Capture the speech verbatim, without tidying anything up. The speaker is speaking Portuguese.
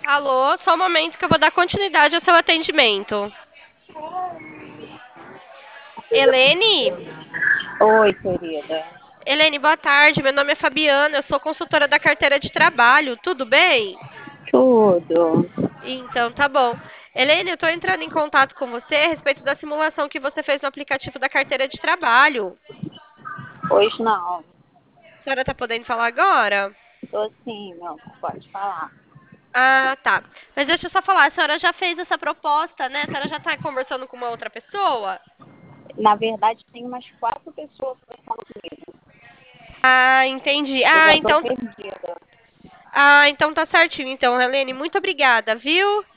Alô, só um momento que eu vou dar continuidade ao seu atendimento. Helene? Oi, querida. Helene, boa tarde. Meu nome é Fabiana, eu sou consultora da carteira de trabalho. Tudo bem? Tudo? Então, tá bom. Helene, eu tô entrando em contato com você a respeito da simulação que você fez no aplicativo da carteira de trabalho. Pois não. A senhora tá podendo falar agora? Tô sim, meu. Pode falar. Ah, tá. Mas deixa eu só falar, a senhora já fez essa proposta, né? A senhora já tá conversando com uma outra pessoa? Na verdade, tem umas quatro pessoas conversando comigo. Ah, entendi. Eu Ah, já tô então perdida. Ah, então tá certinho. Então, Helene, muito obrigada, viu?